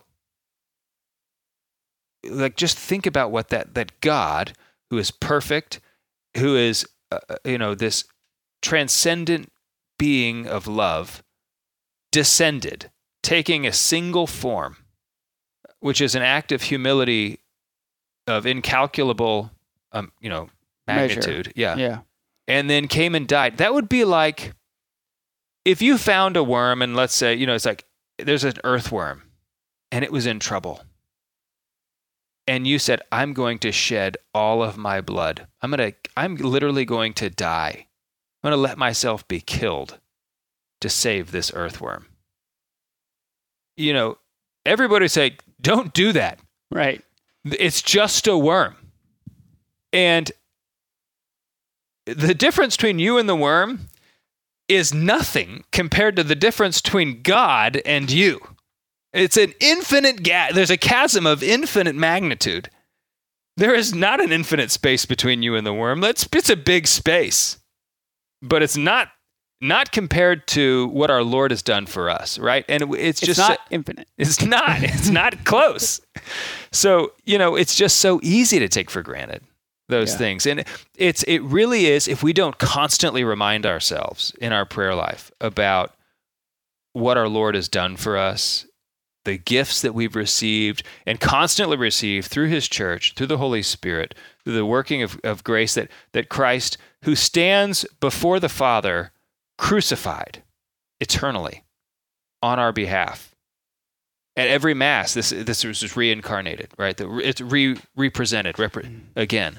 Like, just think about what that God, who is perfect, who is, this transcendent being of love, descended, taking a single form, which is an act of humility of incalculable, magnitude. Yeah. And then came and died. That would be like if you found a worm, and let's say, it's like there's an earthworm and it was in trouble. And you said, I'm going to shed all of my blood. I'm literally going to die. I'm going to let myself be killed to save this earthworm. Everybody say, don't do that. Right. It's just a worm. And the difference between you and the worm is nothing compared to the difference between God and you. It's an infinite gap. There's a chasm of infinite magnitude. There is not an infinite space between you and the worm. It's a big space, but it's not compared to what our Lord has done for us, right? And it's just not infinite. It's not close. So, it's just so easy to take for granted those things. And it really is, if we don't constantly remind ourselves in our prayer life about what our Lord has done for us, the gifts that we've received and constantly receive through his church, through the Holy Spirit, through the working of grace, that Christ, who stands before the Father, crucified eternally on our behalf. At every Mass, this was reincarnated, right? It's represented again.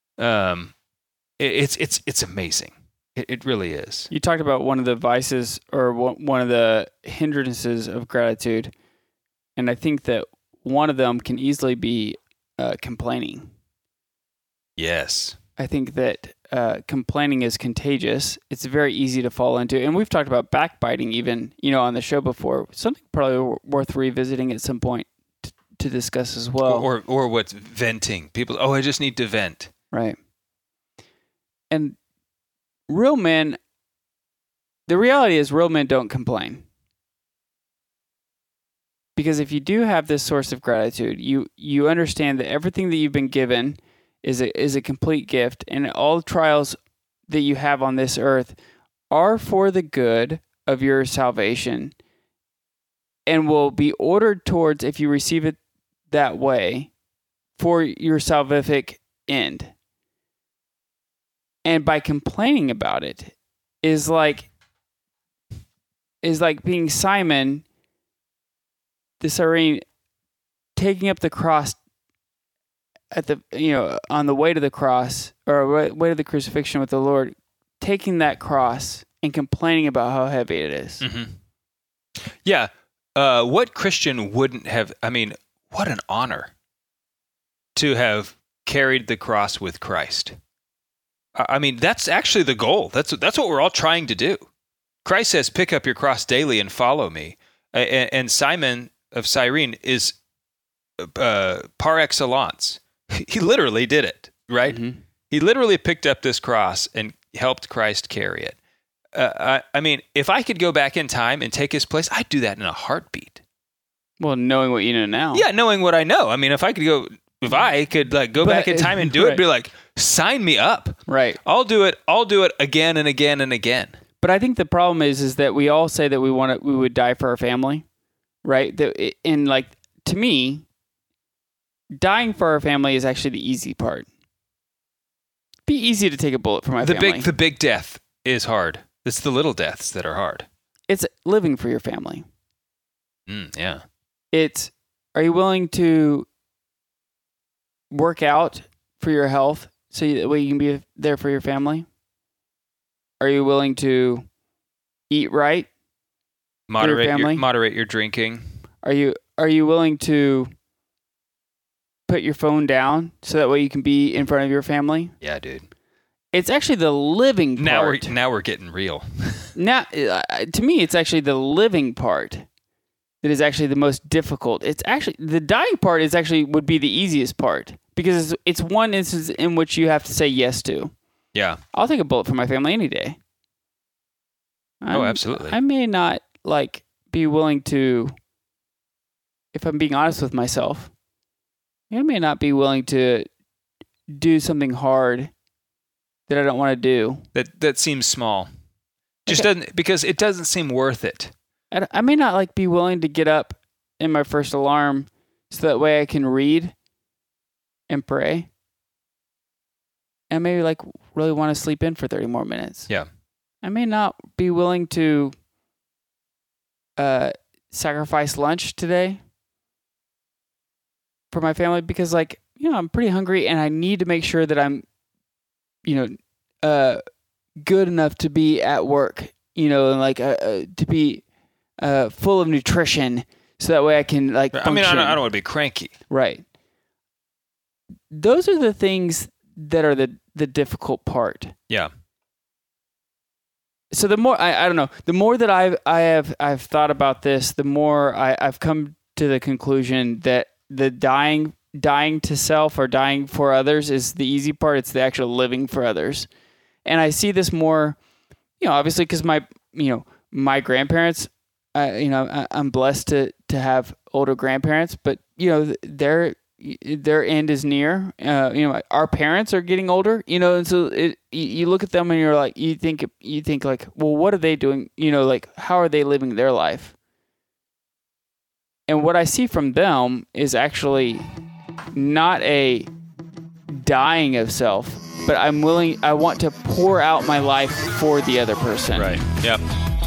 It's amazing. It really is. You talked about one of the vices or one of the hindrances of gratitude, and I think that one of them can easily be complaining. Yes. I think that complaining is contagious. It's very easy to fall into, and we've talked about backbiting even, on the show before. Something probably worth revisiting at some point to discuss as well. Or what's venting? People, I just need to vent. Right. And real men, the reality is real men don't complain. Because if you do have this source of gratitude, you understand that everything that you've been given is a complete gift, and all trials that you have on this earth are for the good of your salvation and will be ordered towards, if you receive it that way, for your salvific end. And by complaining about it is like being Simon the Cyrene, taking up the cross at the on the way to the cross, or way to the crucifixion with the Lord, taking that cross and complaining about how heavy it is. Mm-hmm. Yeah. What Christian wouldn't have? I mean, what an honor to have carried the cross with Christ. I mean, that's actually the goal. That's what we're all trying to do. Christ says, "Pick up your cross daily and follow me." And Simon of Cyrene is par excellence. He literally did it, right? Mm-hmm. He literally picked up this cross and helped Christ carry it. I mean, if I could go back in time and take his place, I'd do that in a heartbeat. Well, knowing what you know now. Yeah, knowing what I know. I mean, if I could go back in time and do it, be like, sign me up. Right. I'll do it again and again and again. But I think the problem is that we all say that we would die for our family, right? And like, to me, dying for our family is actually the easy part. It'd be easy to take a bullet for my family. The big death is hard. It's the little deaths that are hard. It's living for your family. Yeah. Are you willing to work out for your health so that way you can be there for your family? Are you willing to eat right? Moderate your drinking. Are you willing to put your phone down so that way you can be in front of your family? Yeah, dude. It's actually the living part. Now we're getting real. Now, to me, it's actually the living part that is actually the most difficult. It's actually the dying part would be the easiest part, because it's one instance in which you have to say yes to. Yeah. I'll take a bullet for my family any day. Absolutely. I may not be willing to, if I'm being honest with myself, I may not be willing to do something hard that I don't want to do. That seems small. Because it doesn't seem worth it. I may not be willing to get up in my first alarm so that way I can read and pray. And maybe really want to sleep in for 30 more minutes. Yeah. I may not be willing to sacrifice lunch today for my family because I'm pretty hungry and I need to make sure that I'm good enough to be at work, and to be full of nutrition so that way I can function. I mean, I don't want to be cranky. Right. Those are the things that are the difficult part. Yeah. So the more I don't know, the more that I've thought about this, the more I've come to the conclusion that the dying to self or dying for others is the easy part. It's the actual living for others. And I see this more, obviously because my grandparents, I'm blessed to have older grandparents, but their end is near. Our parents are getting older, and so you look at them and you're like, you think well, what are they doing? How are they living their life? And what I see from them is actually not a dying of self, but I want to pour out my life for the other person. Right. Yep.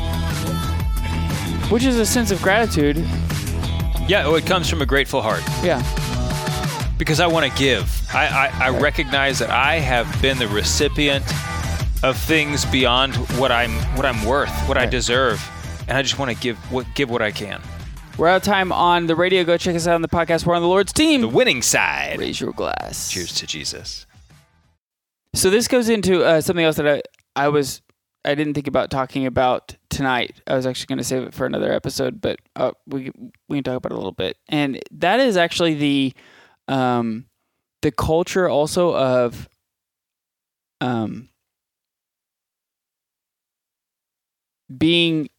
Which is a sense of gratitude. Yeah, it comes from a grateful heart. Yeah. Because I want to give. I recognize that I have been the recipient of things beyond what I'm worth, what I deserve, and I just want to give what I can. We're out of time on the radio. Go check us out on the podcast. We're on the Lord's team. The winning side. Raise your glass. Cheers to Jesus. So this goes into something else that I didn't think about talking about tonight. I was actually going to save it for another episode, but we can talk about it a little bit. And that is actually the culture also of being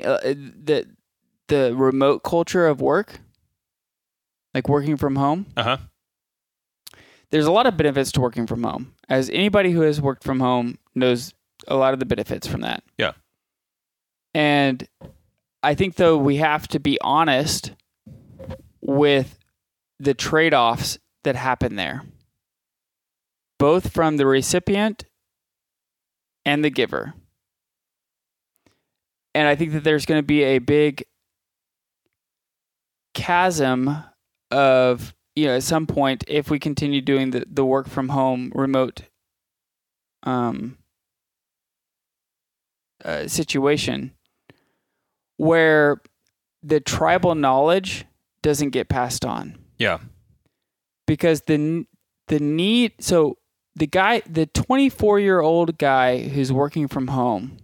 the remote culture of work, like working from home. Uh-huh. There's a lot of benefits to working from home. As anybody who has worked from home knows a lot of the benefits from that. Yeah. And I think, though, we have to be honest with the trade-offs that happen there, both from the recipient and the giver. And I think that there's going to be a big chasm of, at some point, if we continue doing the work from home remote situation, where the tribal knowledge doesn't get passed on. Yeah. Because the 24-year-old guy who's working from home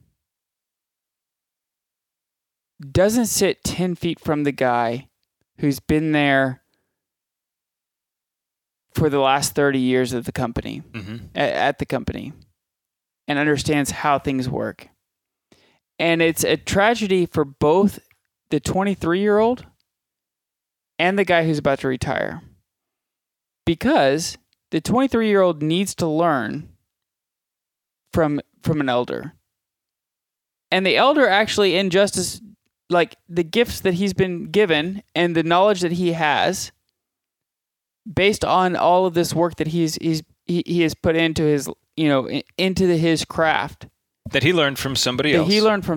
doesn't sit 10 feet from the guy who's been there for the last 30 years of the company, at the company, and understands how things work. And it's a tragedy for both the 23-year-old and the guy who's about to retire. Because the 23-year-old needs to learn from an elder. And the elder actually, in justice, like the gifts that he's been given and the knowledge that he has, based on all of this work that he has put into his, into his craft. That he learned from somebody else.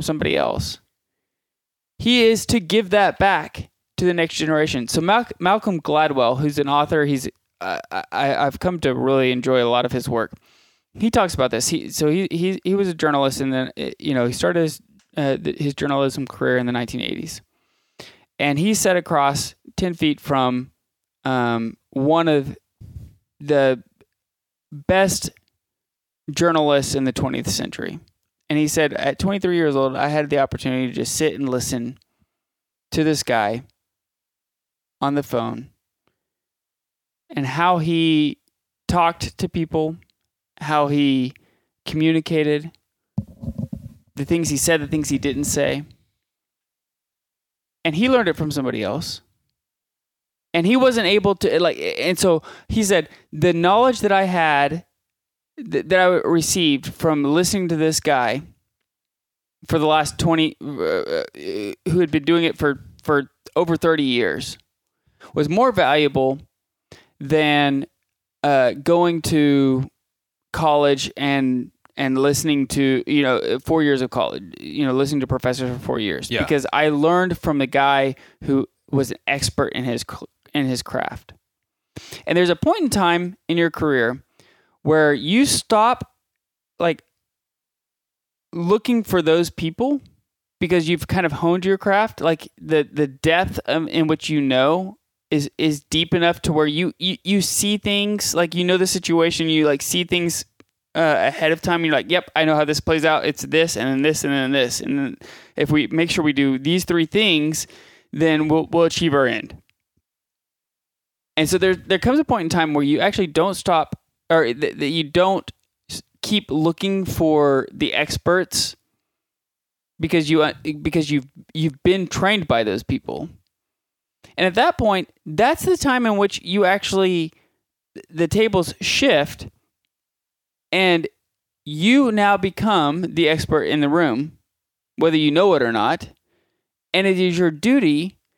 He is to give that back to the next generation. So Malcolm Gladwell, who's an author, I've come to really enjoy a lot of his work. He talks about this. He was a journalist, and then he started his journalism career in the 1980s, and he sat across 10 feet from one of the best journalists in the 20th century. And he said, at 23 years old, I had the opportunity to just sit and listen to this guy on the phone and how he talked to people, how he communicated, the things he said, the things he didn't say. And he learned it from somebody else. And he wasn't able to, and so he said, the knowledge that I had, that I received from listening to this guy for the last 20, who had been doing it for over 30 years, was more valuable than going to college and listening to, 4 years of college, listening to professors for 4 years. Yeah. Because I learned from the guy who was an expert in his craft. And there's a point in time in your career where you stop looking for those people because you've kind of honed your craft. Like the depth in which is deep enough to where you see things, like the situation, you see things ahead of time. You're like, yep, I know how this plays out. It's this and then this and then this. And then if we make sure we do these three things, then we'll achieve our end. And so there comes a point in time where you actually don't stop, or that you don't keep looking for the experts because you've been trained by those people. And at that point, that's the time in which you actually, the tables shift and you now become the expert in the room, whether you know it or not. And it is your duty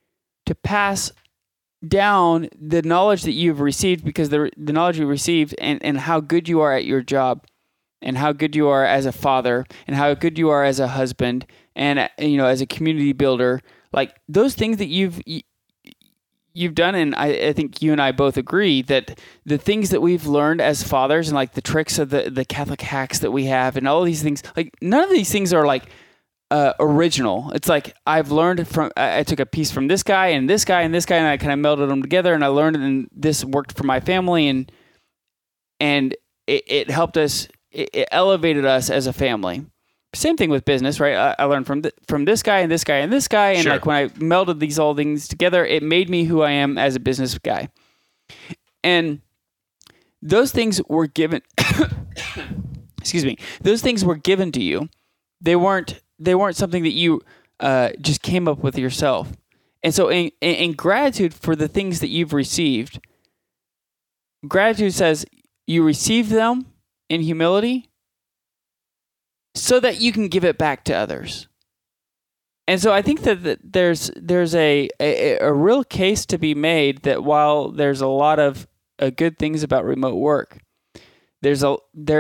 to pass down the knowledge that you've received, because the knowledge you received and how good you are at your job, and how good you are as a father, and how good you are as a husband, and as a community builder, like those things that you've done. And I think you and I both agree that the things that we've learned as fathers, and like the tricks of the Catholic hacks that we have, and all these things, like none of these things are like original. It's like I've learned from, I took a piece from this guy and this guy and this guy, and I kind of melded them together, and I learned it, and this worked for my family, and it helped us, it elevated us as a family. Same thing with business, right? I learned from this guy and this guy and this guy, and Sure. like when I melded these all things together, it made me who I am as a business guy. And those things were given. Excuse me. Those things were given to you. They weren't something that you just came up with yourself. And so, in gratitude for the things that you've received, gratitude says you receive them in humility, so that you can give it back to others. And so I think that there's a real case to be made that while there's a lot of good things about remote work, there's a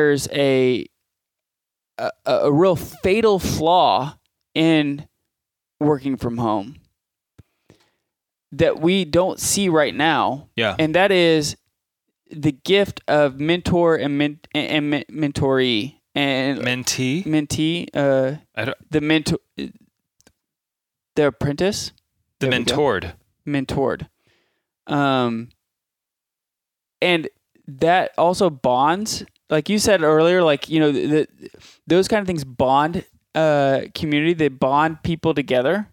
real fatal flaw in working from home that we don't see right now. Yeah. And that is the gift of mentor and mentoree. And mentee, the mentor, the apprentice, the mentored, and that also bonds, like you said earlier, like those kind of things bond community. They bond people together,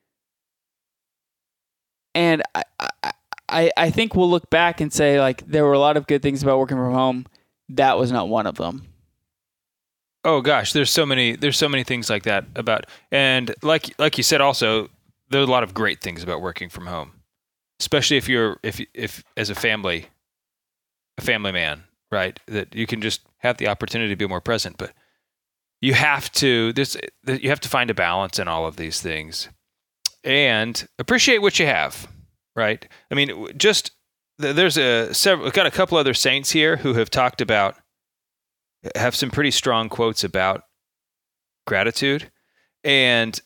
and I think we'll look back and say like there were a lot of good things about working from home. That was not one of them. Oh gosh, there's so many things like that about, and like you said also, there are a lot of great things about working from home, especially if as a family man, right? That you can just have the opportunity to be more present, but you have to find a balance in all of these things and appreciate what you have, right? I mean, just there's we've got a couple other saints here who have talked about, have some pretty strong quotes about gratitude, and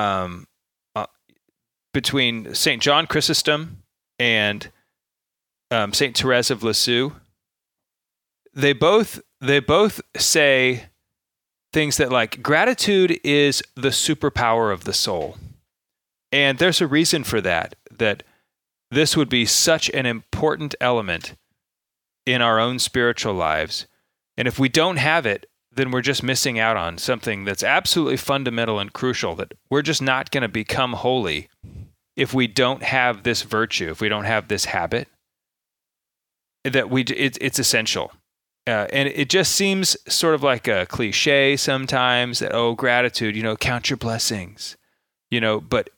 between St. John Chrysostom and St. Therese of Lisieux, they both say things that like gratitude is the superpower of the soul, and there's a reason for that. That this would be such an important element in our own spiritual lives. And if we don't have it, then we're just missing out on something that's absolutely fundamental and crucial, that we're just not going to become holy if we don't have this virtue, if we don't have this habit, that it's essential. And it just seems sort of like a cliche sometimes that, oh, gratitude, count your blessings, but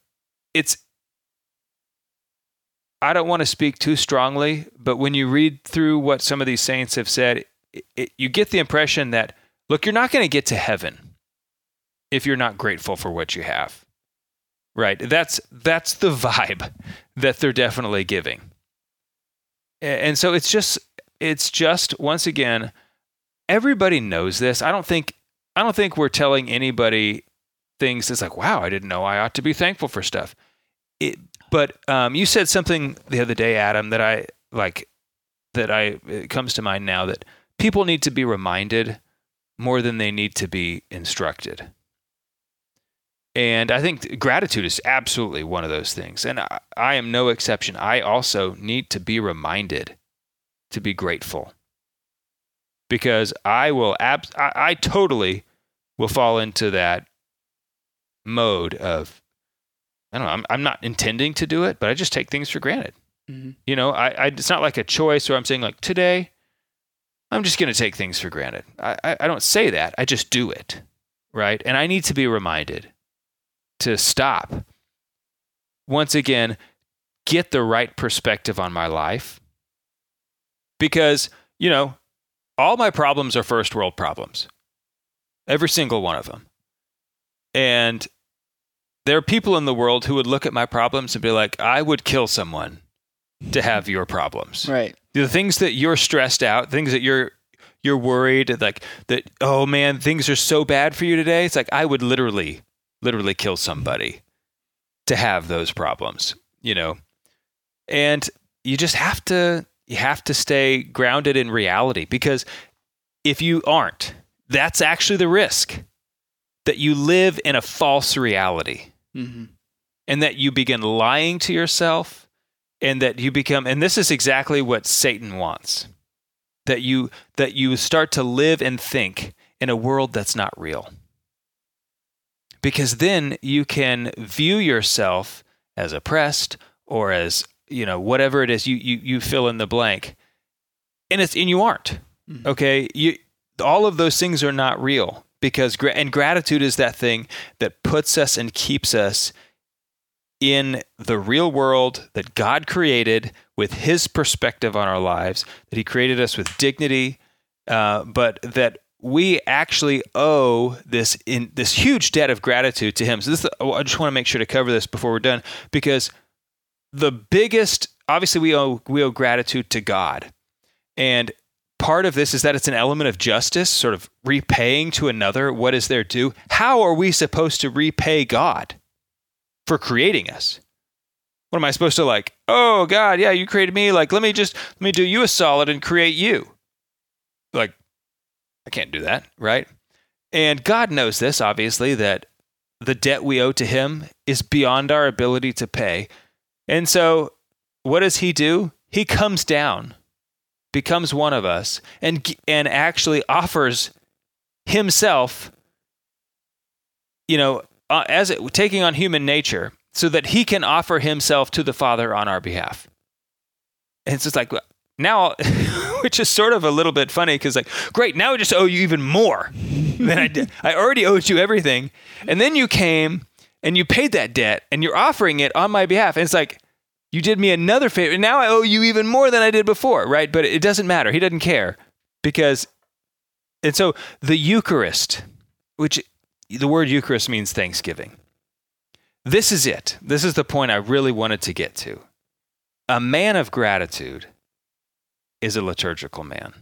I don't want to speak too strongly, but when you read through what some of these saints have said, you get the impression that, look, you're not going to get to heaven if you're not grateful for what you have, right? That's the vibe that they're definitely giving. And so it's just once again, everybody knows this. I don't think we're telling anybody things that's like, wow, I didn't know I ought to be thankful for stuff. But you said something the other day, Adam, that it comes to mind now, that people need to be reminded more than they need to be instructed. And I think gratitude is absolutely one of those things. And I am no exception. I also need to be reminded to be grateful, because I totally will fall into that mode of, I don't know, I'm not intending to do it, but I just take things for granted. Mm-hmm. It's not like a choice where I'm saying like, today I'm just going to take things for granted. I don't say that. I just do it, right? And I need to be reminded to stop. Once again, get the right perspective on my life, because, all my problems are first world problems. Every single one of them. And there are people in the world who would look at my problems and be like, I would kill someone to have your problems. Right. The things that you're stressed out, things that you're worried, like that, oh man, things are so bad for you today. It's like, I would literally kill somebody to have those problems, and you just have to stay grounded in reality, because if you aren't, that's actually the risk, that you live in a false reality. Mm-hmm. And that you begin lying to yourself, and that you become, and this is exactly what Satan wants, that you start to live and think in a world that's not real. Because then you can view yourself as oppressed, or as, whatever it is, you fill in the blank, and you aren't. Mm-hmm. Okay? All of those things are not real. Because gratitude is that thing that puts us and keeps us in the real world that God created with his perspective on our lives, that he created us with dignity, but that we actually owe this huge debt of gratitude to him. So I just want to make sure to cover this before we're done, because the biggest, obviously we owe gratitude to God. And part of this is that it's an element of justice, sort of repaying to another what is their due. How are we supposed to repay God for creating us? What am I supposed to oh God, yeah, you created me. Let me do you a solid and create you. I can't do that, right? And God knows this, obviously, that the debt we owe to him is beyond our ability to pay. And so what does he do? He comes down, becomes one of us, and actually offers himself, taking on human nature, so that he can offer himself to the Father on our behalf. And it's just now, which is sort of a little bit funny, because great, now I just owe you even more than I did. I already owed you everything, and then you came and you paid that debt, and you're offering it on my behalf. And it's you did me another favor, and now I owe you even more than I did before, right? But it doesn't matter. He doesn't care. And so the Eucharist, which the word Eucharist means Thanksgiving. This is it. This is the point I really wanted to get to. A man of gratitude is a liturgical man.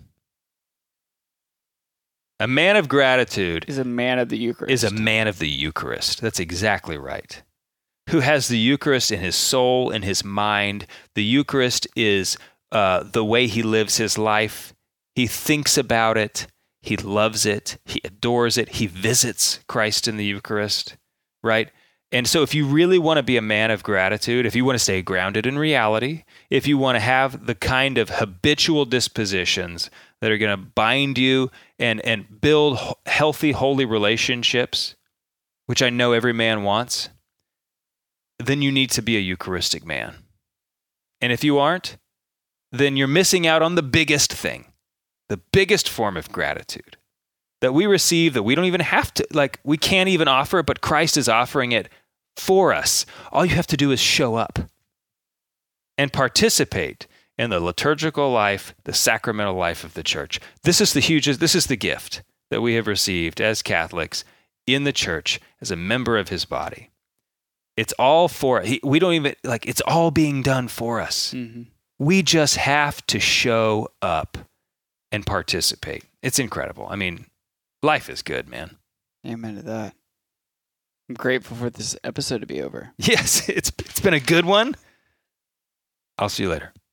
A man of gratitude is a man of the Eucharist. Is a man of the Eucharist. That's exactly right. Who has the Eucharist in his soul, in his mind. The Eucharist is the way he lives his life. He thinks about it. He loves it. He adores it. He visits Christ in the Eucharist, right? And so if you really want to be a man of gratitude, if you want to stay grounded in reality, if you want to have the kind of habitual dispositions that are going to bind you and build healthy, holy relationships, which I know every man wants, then you need to be a Eucharistic man. And if you aren't, then you're missing out on the biggest thing, the biggest form of gratitude that we receive, that we don't even have to, we can't even offer, but Christ is offering it for us. All you have to do is show up and participate in the liturgical life, the sacramental life of the church. This is the gift that we have received as Catholics in the church as a member of his body. It's all it's all being done for us. Mm-hmm. We just have to show up and participate. It's incredible. I mean, life is good, man. Amen to that. I'm grateful for this episode to be over. Yes, it's been a good one. I'll see you later.